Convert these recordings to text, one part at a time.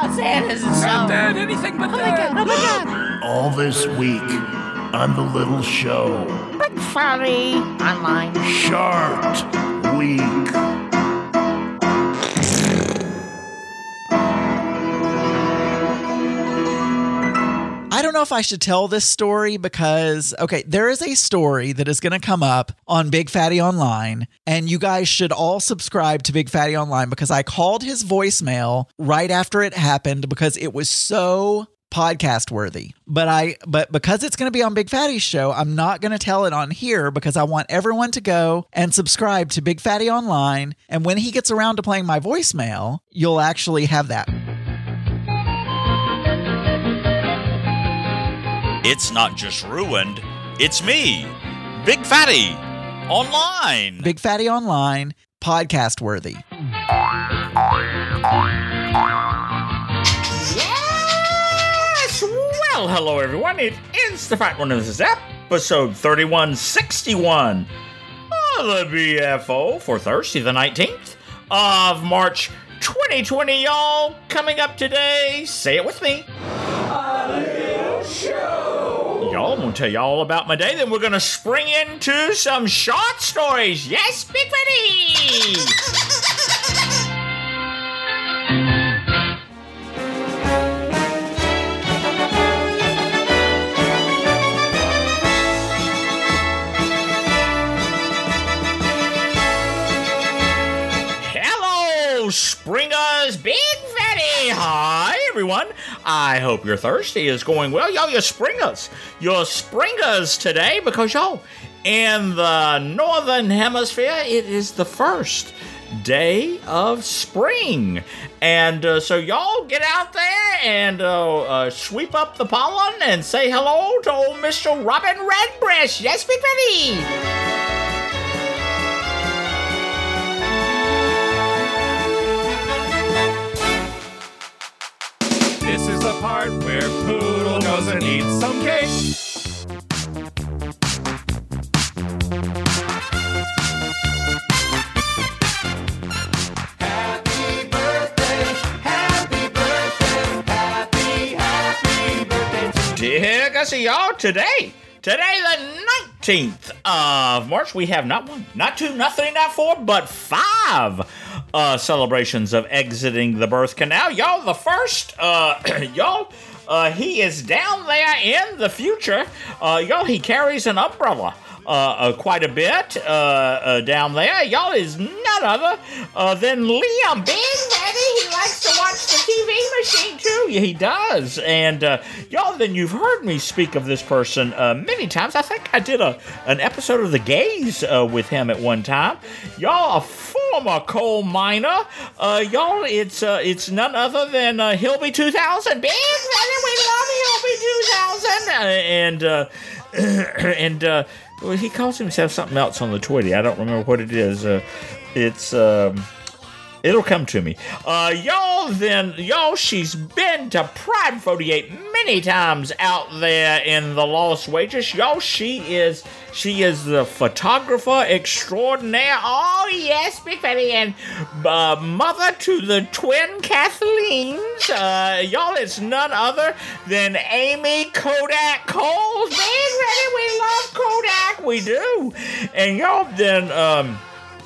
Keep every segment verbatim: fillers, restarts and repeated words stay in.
Santa's a Not that, anything but Oh my that. god, oh my god. All this week on the little show. Big Fatty Online. Shark Week. I don't know if I should tell this story because, okay, there is a story that is going to come up on Big Fatty Online, and you guys should all subscribe to Big Fatty Online because I called his voicemail right after it happened because it was so podcast worthy. But I, but because it's going to be on Big Fatty's show, I'm not going to tell it on here because I want everyone to go and subscribe to Big Fatty Online. And when he gets around to playing my voicemail, you'll actually have that. It's not just ruined, it's me, Big Fatty, online. Big Fatty Online, podcast worthy. Yes! Well, hello everyone. It is the Fat One. This is episode thirty-one sixty-one of the B F O for Thursday the nineteenth of March twenty twenty, y'all. Coming up today, say it with me. A little show. Y'all, I'm going to tell you all about my day, then we're going to spring into some short stories. Yes, Big Fatty! Hello, Springers, Big Fatty! Hi, everyone. I hope your Thursday is going well. Y'all, your Springers. Your Springers today because, y'all, in the Northern Hemisphere, it is the first day of spring. And uh, so y'all get out there and uh, uh, sweep up the pollen and say hello to old Mister Robin Redbreast. Yes, Big Fatty! This is the part where Poodle goes and eats some cake. Happy birthday, happy birthday, happy, happy birthday to Dear Gussie, y'all, today, today the nineteenth of March, we have not one, not two, not three, not four, but five uh, celebrations of exiting the birth canal. Y'all, the first, uh, y'all, uh, he is down there in the future. Uh, y'all, he carries an umbrella. Uh, uh, quite a bit uh, uh, down there. Y'all is none other uh, than Liam. Big Daddy, he likes to watch the T V machine too. Yeah, he does. And uh, y'all, then you've heard me speak of this person uh, many times. I think I did a an episode of The Gays uh, with him at one time. Y'all, a former coal miner. Uh, y'all, it's uh, it's none other than uh, Hilby two thousand. Big Daddy, we love Hilby two thousand. Uh, and uh, and uh, well, he calls himself something else on the Twitty. I don't remember what it is. Uh, it's, um, it'll come to me. Uh, y'all, then, y'all, she's been to Pride forty-eight many times out there in the Lost Wages. Y'all, she is, she is the photographer extraordinaire. Oh, yes, Big Fatty, and uh, mother to the twin Kathleens. Uh, y'all, it's none other than Amy Kodak Coles. Big Fatty, we love Kodak, we do. And y'all, then, um...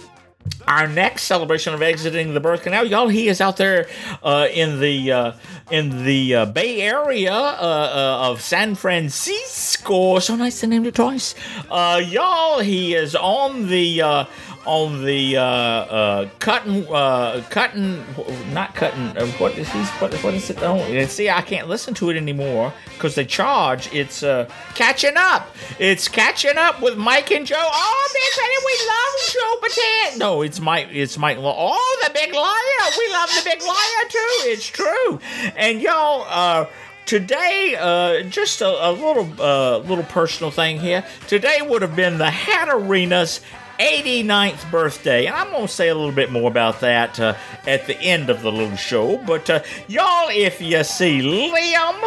our next celebration of exiting the birth canal, y'all, he is out there uh, in the uh, in the uh, Bay Area uh, uh, of San Francisco. So nice to name it twice. Uh, y'all, he is on the uh, on the uh, uh, cutting uh, cutting not cutting. Uh, what is he? What, what is it? Oh, see, I can't listen to it anymore because they charge. It's uh, catching up. It's catching up with Mike and Joe. Oh, Big Fatty, we love Joe Bataan. No, it's Mike. It's Mike. Oh, the Big Liar. We love the Big Liar too. It's true. And y'all, uh, today, uh, just a, a little, uh, little personal thing here. Today would have been the Hatterina's eighty-ninth birthday, and I'm going to say a little bit more about that uh, at the end of the little show, but uh, y'all, if you see Liam,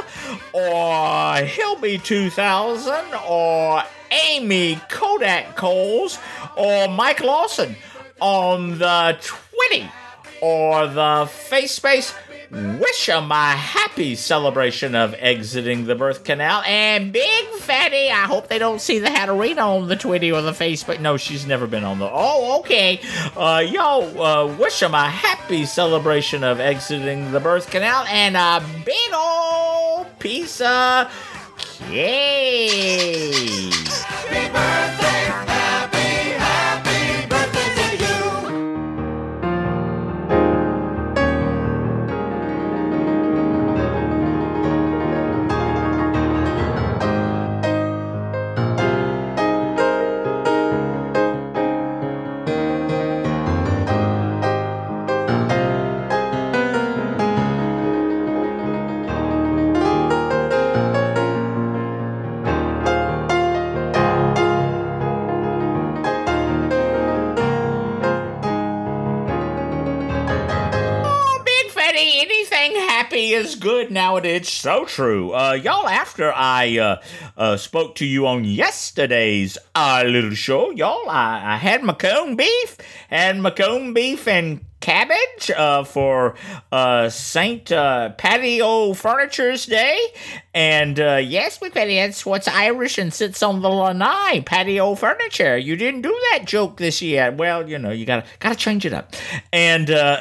or Hilby two thousand, or Amy Kodak Coles, or Mike Lawson on the Twitty, or the Face Space, wish 'em a happy celebration of exiting the birth canal. And Big Fatty, I hope they don't see the Hatterina on the Twitter or the Facebook. No, she's never been on the... Oh, okay. Uh, y'all uh, wish 'em a happy celebration of exiting the birth canal and a big old piece of cake. Happy birthday, happy, happy birthday to you. Anything happy is good nowadays. So true. Uh, y'all, after I uh, uh, spoke to you on yesterday's uh, little show, y'all, I, I had my corned beef and my corned beef and cabbage uh, for uh, Saint uh, Patio Furniture's Day. And uh, yes, we Patty, that's what's Irish and sits on the lanai, patio furniture. You didn't do that joke this year. Well, you know, you gotta gotta change it up. And uh,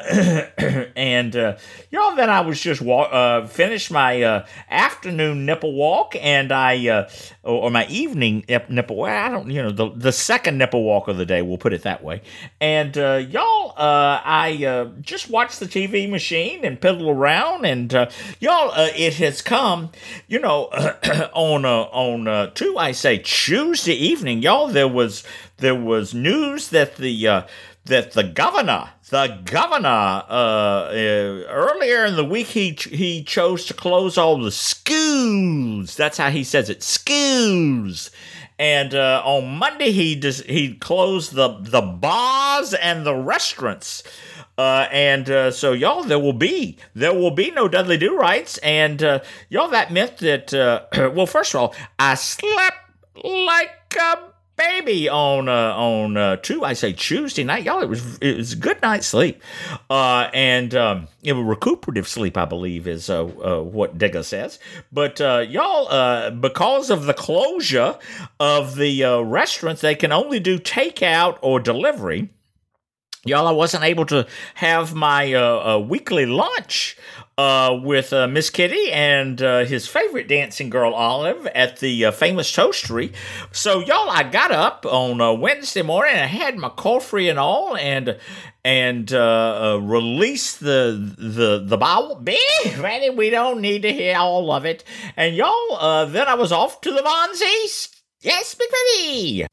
and uh, you know, then I was just walk, uh, finished my uh, afternoon nipple walk, and I uh, or, or my evening nipple. Well, I don't, you know, the the second nipple walk of the day. We'll put it that way. And uh, y'all, uh, I uh, just watched the T V machine and piddle around, and uh, y'all, uh, it has come. You know, on uh, on uh, two, I say Tuesday evening, y'all. There was there was news that the uh, that the governor, the governor, uh, uh, earlier in the week he he chose to close all the schools. That's how he says it, schools. And uh, on Monday he just he closed the the bars and the restaurants. Uh, and uh, so, y'all, there will be there will be no Dudley Do-Rights, and uh, y'all, that meant that. Uh, well, first of all, I slept like a baby on uh, on uh, two. I say Tuesday night, y'all. It was it was a good night's sleep, uh, and um, it was recuperative sleep, I believe, is uh, uh, what Digga says. But uh, y'all, uh, because of the closure of the uh, restaurants, they can only do takeout or delivery. Y'all, I wasn't able to have my uh, uh, weekly lunch uh, with uh, Miss Kitty and uh, his favorite dancing girl, Olive, at the uh, famous Toastery. So, y'all, I got up on uh, Wednesday morning, and I had my coffee and all, and and uh, uh, released the the the bowel. Big Fatty, we don't need to hear all of it. And y'all, uh, then I was off to the Vonsies. Yes, Big Fatty.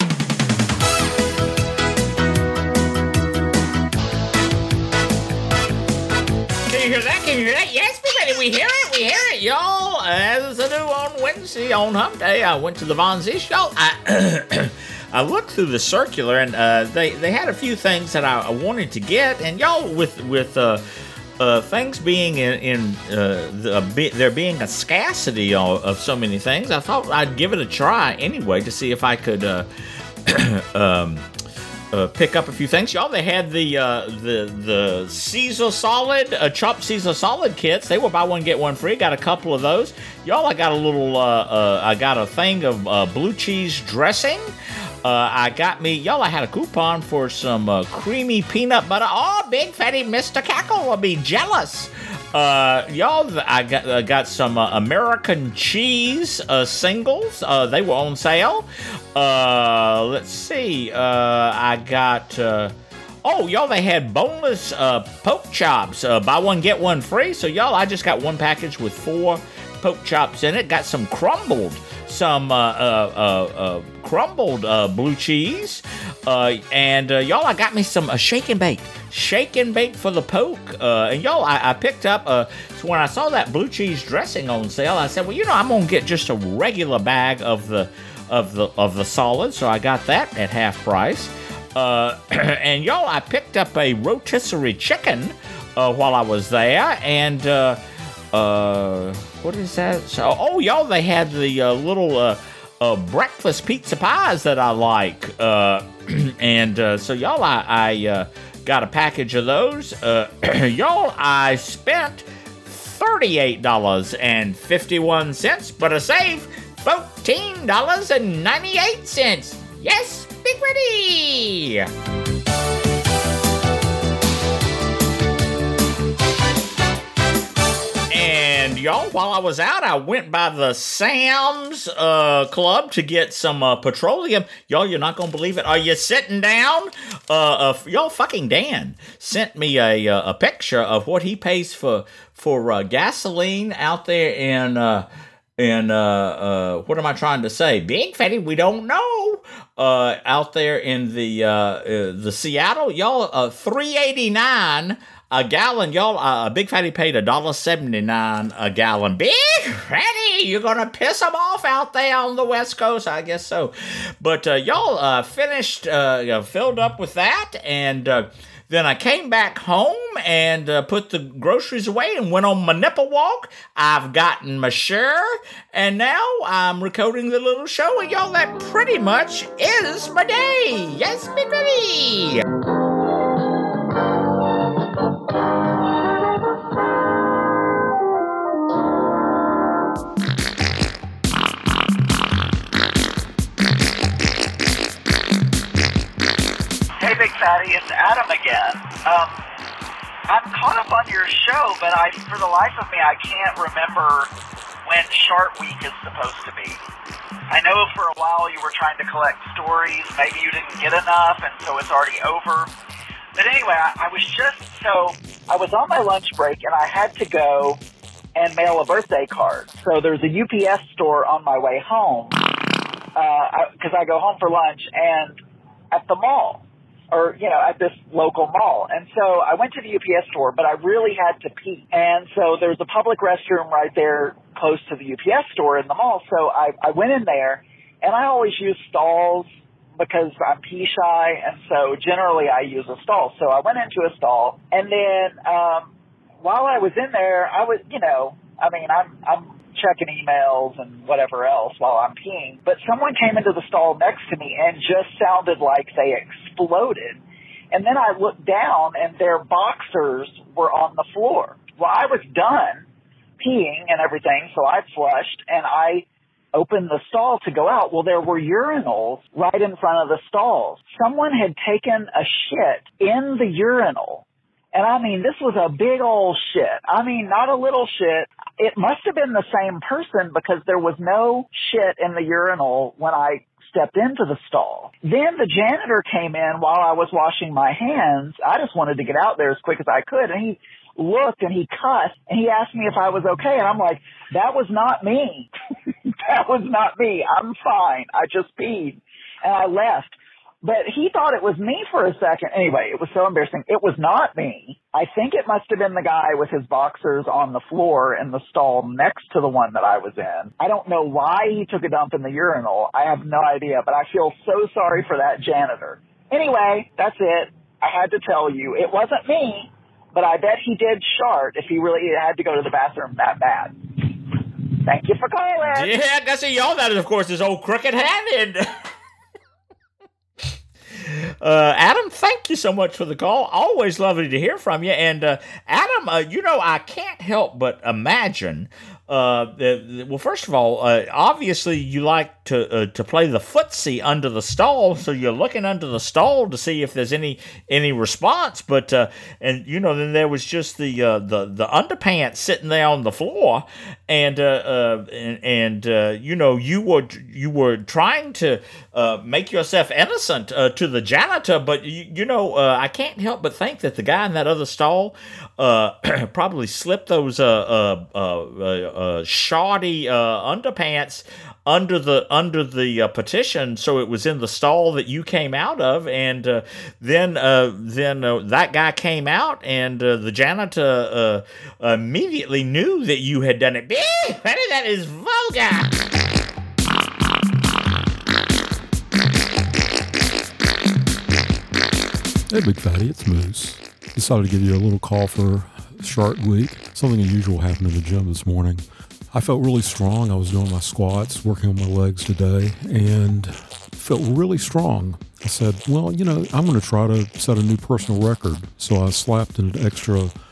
Can you hear that? Can you hear that? Yes, everybody, we hear it. We hear it, y'all. As I do on Wednesday, on Hump Day, I went to the Von Z show. I I looked through the circular, and uh, they they had a few things that I, I wanted to get, and y'all, with with uh, uh, things being in, in uh, the, be, there being a scarcity of, of so many things, I thought I'd give it a try anyway to see if I could. Uh, um, Uh, pick up a few things, y'all. They had the uh, the the Caesar Solid, uh, chopped Caesar Solid kits. They were buy one get one free. Got a couple of those, y'all. I got a little. Uh, uh, I got a thing of uh, blue cheese dressing. Uh, I got me, y'all. I had a coupon for some uh, creamy peanut butter. Oh, Big Fatty Mister Cackle will be jealous. Uh, y'all, I got uh, got some uh, American cheese uh, singles. Uh, they were on sale. Uh, let's see. Uh, I got. Uh, oh, y'all, they had boneless uh, poke chops. Uh, buy one get one free. So, y'all, I just got one package with four poke chops in it. Got some crumbled. Some uh, uh, uh, uh, crumbled uh, blue cheese, uh, and uh, y'all, I got me some uh, shake and bake, shake and bake for the poke, uh, and y'all, I, I picked up. Uh, so when I saw that blue cheese dressing on sale, I said, well, you know, I'm gonna get just a regular bag of the of the of the solid, so I got that at half price. Uh, and y'all, I picked up a rotisserie chicken uh, while I was there, and. Uh, Uh, what is that? So, oh, y'all, they had the uh, little uh, uh, breakfast pizza pies that I like. Uh, and uh, so, y'all, I, I uh, got a package of those. Uh, y'all, I spent thirty-eight dollars and fifty-one cents, but a save fourteen dollars and ninety-eight cents. Yes, Big Ready! And y'all, while I was out, I went by the Sam's uh, Club to get some uh, petroleum. Y'all, you're not going to believe it. Are you sitting down? Uh, uh, y'all, fucking Dan sent me a, a picture of what he pays for for uh, gasoline out there in, uh, in uh, uh, what am I trying to say? Big Fatty, we don't know. Uh, out there in the, uh, uh, the Seattle, y'all, uh, three eighty-nine a gallon, y'all. Uh, Big Fatty paid one dollar seventy-nine a gallon. Big Fatty, you're gonna piss them off out there on the West Coast, I guess so. But uh, y'all uh, finished, uh, you know, filled up with that, and uh, then I came back home and uh, put the groceries away and went on my nipple walk. I've gotten my share, and now I'm recording the little show, and y'all, that pretty much is my day. Yes, Big Fatty. Hey, Big Fatty, it's Adam again. Um, I'm caught up on your show, but I, for the life of me, I can't remember when Shark Week is supposed to be. I know for a while you were trying to collect stories. Maybe you didn't get enough, and so it's already over. But anyway, I, I was just, so I was on my lunch break, and I had to go and mail a birthday card. So there's a U P S store on my way home, because uh, I, I go home for lunch, and at the mall. Or, you know, at this local mall. And so I went to the U P S store, but I really had to pee. And so there's a public restroom right there close to the U P S store in the mall. So I, I went in there, and I always use stalls because I'm pee shy. And so generally I use a stall. So I went into a stall, and then um, while I was in there, I was, you know, I mean, I'm, I'm checking emails and whatever else while I'm peeing. But someone came into the stall next to me and just sounded like they exploded. And then I looked down, and their boxers were on the floor. Well, I was done peeing and everything, so I flushed, and I opened the stall to go out. Well, there were urinals right in front of the stalls. Someone had taken a shit in the urinal. And I mean, this was a big old shit. I mean, not a little shit. It must have been the same person because there was no shit in the urinal when I stepped into the stall. Then the janitor came in while I was washing my hands. I just wanted to get out there as quick as I could. And he looked and he cussed and he asked me if I was okay. And I'm like, that was not me. That was not me. I'm fine. I just peed. And I left. But he thought it was me for a second. Anyway, it was so embarrassing. It was not me. I think it must have been the guy with his boxers on the floor in the stall next to the one that I was in. I don't know why he took a dump in the urinal. I have no idea, but I feel so sorry for that janitor. Anyway, that's it. I had to tell you. It wasn't me, but I bet he did shart if he really had to go to the bathroom that bad. Thank you for calling. Yeah, Gussie, y'all, that is, of course, is old crooked-handed. Uh, Adam, thank you so much for the call. Always lovely to hear from you. And uh, Adam, uh, you know, I can't help but imagine. Uh, the, well, first of all, uh, obviously you like to uh, to play the footsie under the stall, so you're looking under the stall to see if there's any any response. But uh, and you know, then there was just the uh, the the underpants sitting there on the floor, and uh, uh, and, and uh, you know, you were you were trying to uh, make yourself innocent uh, to the janitor, but you, you know, uh, I can't help but think that the guy in that other stall uh, probably slipped those uh, uh, uh, uh, uh, shoddy uh, underpants under the under the uh, petition, so it was in the stall that you came out of, and uh, then uh, then uh, that guy came out, and uh, the janitor uh, immediately knew that you had done it. That is vulgar. Hey, Big Fatty, it's Moose. Decided to give you a little call for Shark Week. Something unusual happened in the gym this morning. I felt really strong. I was doing my squats, working on my legs today, and felt really strong. I said, well, you know, I'm going to try to set a new personal record. So I slapped an extra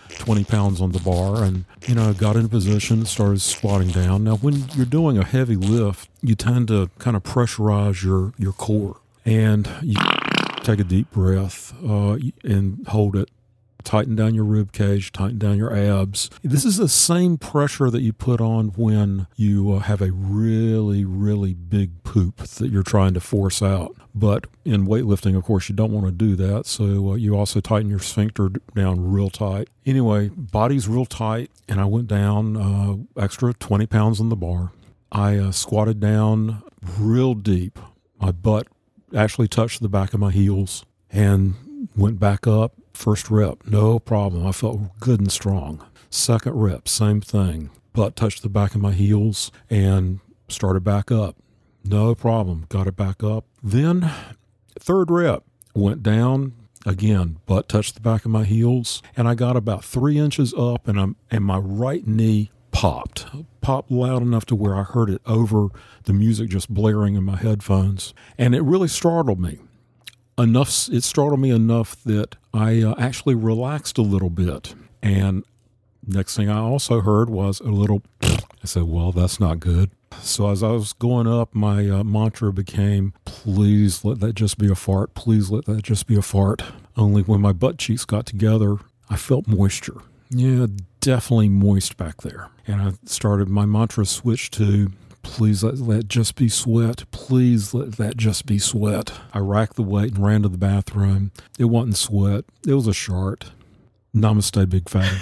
twenty pounds on the bar, and, you know, got in position, started squatting down. Now, when you're doing a heavy lift, you tend to kind of pressurize your, your core, and you take a deep breath uh, and hold it. Tighten down your rib cage, tighten down your abs. This is the same pressure that you put on when you uh, have a really, really big poop that you're trying to force out. But in weightlifting, of course, you don't want to do that. So uh, you also tighten your sphincter down real tight. Anyway, body's real tight, and I went down uh, extra twenty pounds on the bar. I uh, squatted down real deep. My butt actually touched the back of my heels and went back up. First rep, no problem. I felt good and strong. Second rep, same thing. Butt touched the back of my heels and started back up. No problem. Got it back up. Then third rep, went down again. Butt touched the back of my heels, and I got about three inches up, and I'm and my right knee popped. Popped loud enough to where I heard it over the music just blaring in my headphones, and it really startled me. Enough, it startled me enough that I uh, actually relaxed a little bit. And next thing I also heard was a little, I said, well, that's not good. So as I was going up, my uh, mantra became, please let that just be a fart. Please let that just be a fart. Only when my butt cheeks got together, I felt moisture. Yeah, definitely moist back there. And I started, my mantra switched to, please let that just be sweat. Please let that just be sweat. I racked the weight and ran to the bathroom. It wasn't sweat. It was a shart. Namaste, Big Fatty.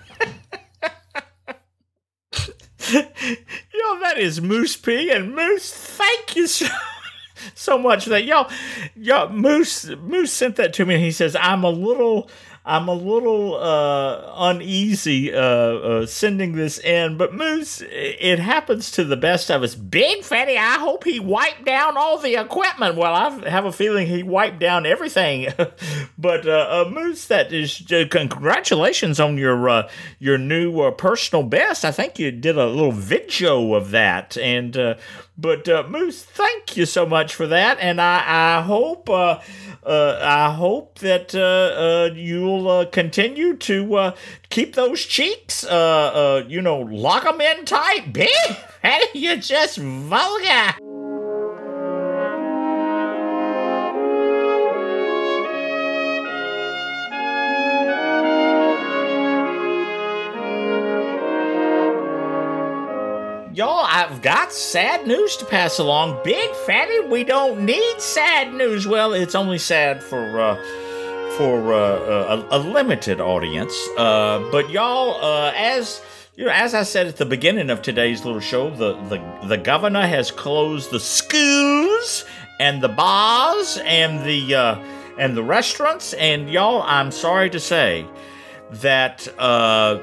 Yo, that is Moose P. And Moose, thank you so, so much for that. Yo, yo, Moose, Moose sent that to me, and he says, I'm a little... I'm a little uh, uneasy uh, uh, sending this in, but Moose, it happens to the best of us. Big Fatty, I hope he wiped down all the equipment. Well, I have a feeling he wiped down everything. But uh, uh, Moose, that is uh, congratulations on your uh, your new uh, personal best. I think you did a little video of that, and uh, but uh, Moose, thank you so much for that, and I I hope. Uh, Uh, I hope that uh, uh, you'll uh, continue to uh, keep those cheeks, uh, uh, you know, lock them in tight. Big Fatty, you're just vulgar. Y'all, I've got sad news to pass along. Big Fatty, we don't need sad news. Well, it's only sad for uh, for uh, a, a limited audience. Uh, but y'all, uh, as you know, as I said at the beginning of today's little show, the the, the governor has closed the schools and the bars and the uh, and the restaurants. And y'all, I'm sorry to say that uh,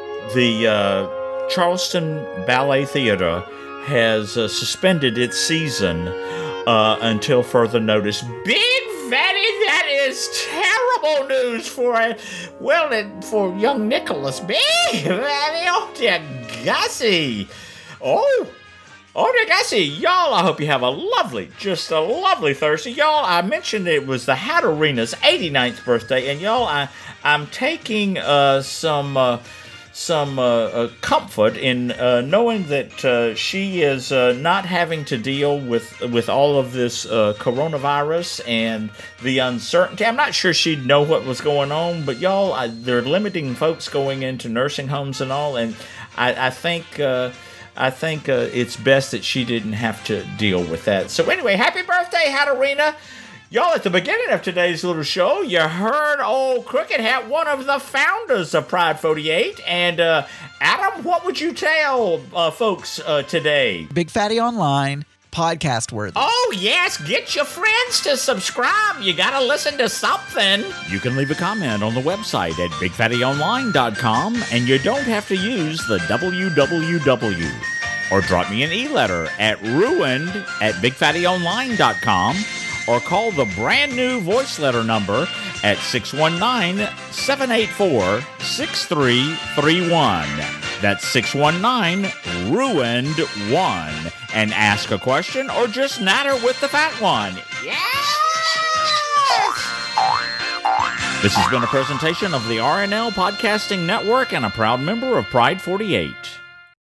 the uh, Charleston Ballet Theater has uh, suspended its season uh, until further notice. Big Fatty, that is terrible news for a, well, it, for young Nicholas. Big Fatty, oh dear Gussie. Oh, oh dear Gussie. Y'all, I hope you have a lovely, just a lovely Thursday. Y'all, I mentioned it was the Hat Arena's eighty-ninth birthday, and y'all, I, I'm taking uh, some... Uh, some uh, uh, comfort in uh, knowing that uh, she is uh, not having to deal with with all of this uh, coronavirus and the uncertainty. I'm not sure she'd know what was going on, but y'all, I, they're limiting folks going into nursing homes and all, and I, I think uh, I think uh, it's best that she didn't have to deal with that. So anyway, happy birthday, Hat Arena. Y'all, at the beginning of today's little show, you heard old Crooked Hat, one of the founders of Pride forty-eight. And, uh, Adam, what would you tell uh, folks uh, today? Big Fatty Online, podcast worthy. Oh, yes, get your friends to subscribe. You gotta listen to something. You can leave a comment on the website at big fatty online dot com, and you don't have to use the w w w. Or drop me an e-letter at ruined at big fatty online dot com. Or call the brand new voice letter number at six one nine, seven eight four, six three three one. That's six one nine, ruined one. And ask a question or just natter with the fat one. Yes! This has been a presentation of the R N L Podcasting Network and a proud member of Pride forty-eight.